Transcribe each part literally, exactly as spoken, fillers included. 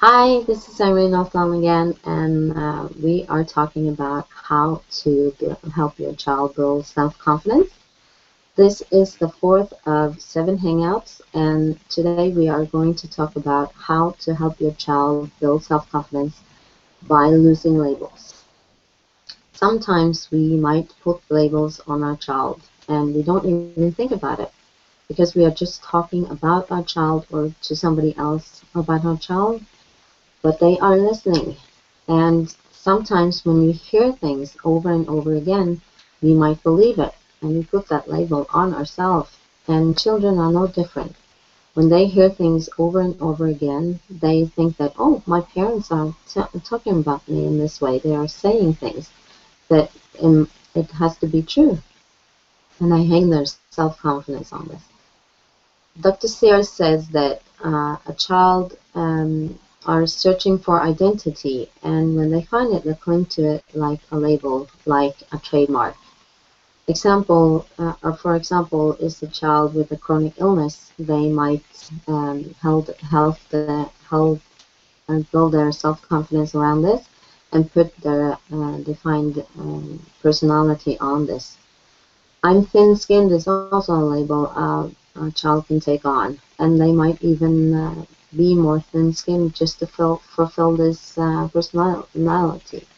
Hi, this is Irene Offline again, and uh, we are talking about how to build, help your child build self-confidence. This is the fourth of seven Hangouts, and today we are going to talk about how to help your child build self-confidence by losing labels. Sometimes we might put labels on our child, and we don't even think about it because we are just talking about our child or to somebody else about our child, but they are listening. And sometimes when we hear things over and over again, we might believe it and we put that label on ourselves. And children are no different. When they hear things over and over again, they think that, oh, my parents are t- talking about me in this way. They are saying things that um, it has to be true. And I hang their self-confidence on this. Doctor Sears says that uh, a child um, are searching for identity, and when they find it, they cling to it like a label, like a trademark. Example, uh, or for example, is a child with a chronic illness. They might um, help help the help and build their self-confidence around this, and put their uh, defined um, personality on this. I'm thin-skinned is also a label uh, a child can take on, and they might even uh, be more thin-skinned just to fill, fulfill this uh, personality.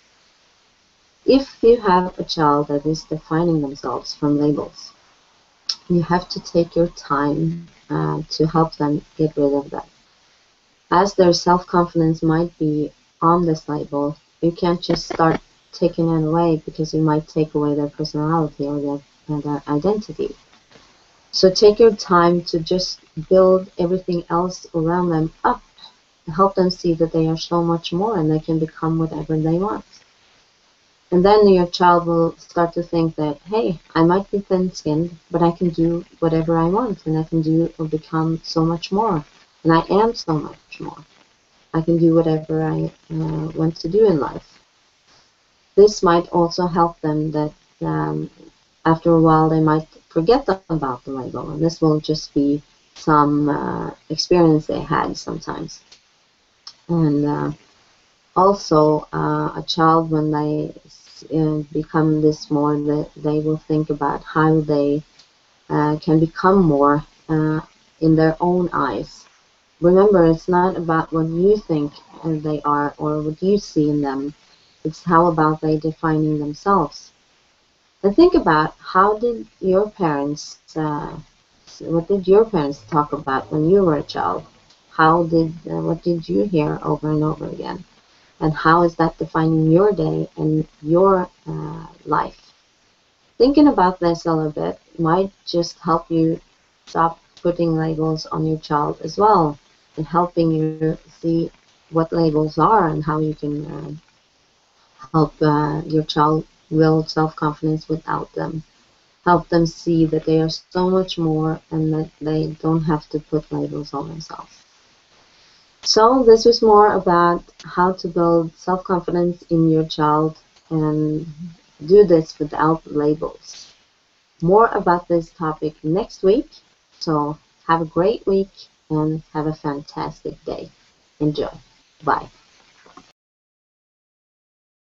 If you have a child that is defining themselves from labels, you have to take your time uh, to help them get rid of that. As their self-confidence might be on this label, you can't just start taking it away because you might take away their personality or their, uh, their identity. So take your time to just build everything else around them up. Help them see that they are so much more and they can become whatever they want. And then your child will start to think that, hey, I might be thin-skinned, but I can do whatever I want, and I can do or become so much more. And I am so much more. I can do whatever I uh, want to do in life. This might also help them that um, after a while they might forget about the label, and this will just be some uh, experience they had sometimes. And uh, also, uh, a child, when they uh, become this more, they, they will think about how they uh, can become more uh, in their own eyes. Remember, it's not about what you think they are or what you see in them. It's how about they defining themselves. And think about, how did your parents, uh, what did your parents talk about when you were a child? How did, uh, what did you hear over and over again? And how is that defining your day and your uh, life? Thinking about this a little bit might just help you stop putting labels on your child as well, and helping you see what labels are and how you can uh, help uh, your child build self-confidence without them. Help them see that they are so much more and that they don't have to put labels on themselves. So this was more about how to build self-confidence in your child and do this without labels. More about this topic next week. So have a great week and have a fantastic day. Enjoy. Bye.